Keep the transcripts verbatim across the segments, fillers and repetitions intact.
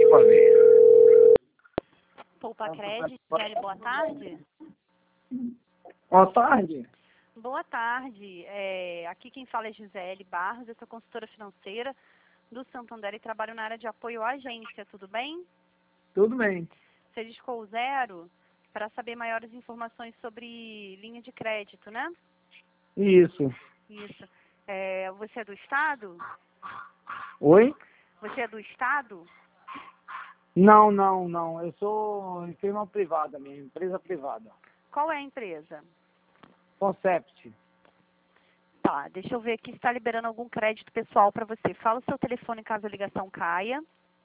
pra ver. Poupa Crédito, Gisele, boa tarde. Boa tarde. Boa tarde. É, aqui quem fala é Gisele Barros, eu sou consultora financeira do Santander e trabalho na área de apoio à agência, tudo bem? Tudo bem. Você discou o zero para saber maiores informações sobre linha de crédito, né? Isso. Isso. É, você é do Estado? Oi? Você é do Estado? Não, não, não. Eu sou firma privada mesmo, empresa privada. Qual é a empresa? Concept. Tá, deixa eu ver aqui se está liberando algum crédito pessoal para você. Fala o seu telefone caso a ligação caia.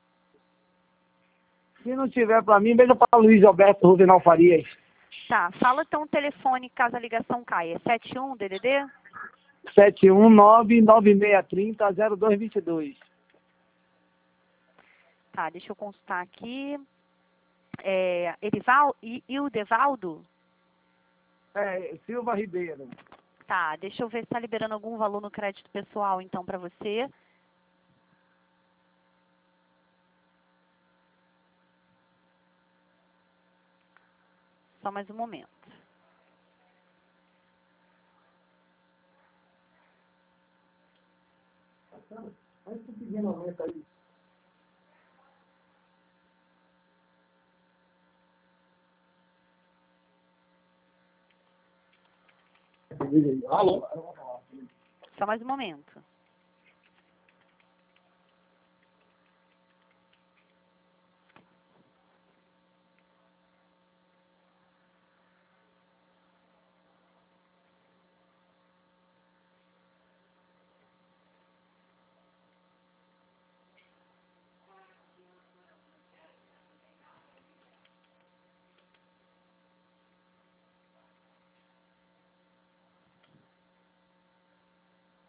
Se não tiver pra mim, veja para Luiz Alberto Rudenal Farias. Tá, fala então o telefone caso a ligação caia. sete um D D D? sete um nove nove seis três zero zero dois dois dois. Tá, deixa eu consultar aqui. É, Erival, I- Ildevaldo? É, Silva Ribeiro. Tá, deixa eu ver se está liberando algum valor no crédito pessoal então para você. Só mais um momento. Alô? Só mais um momento.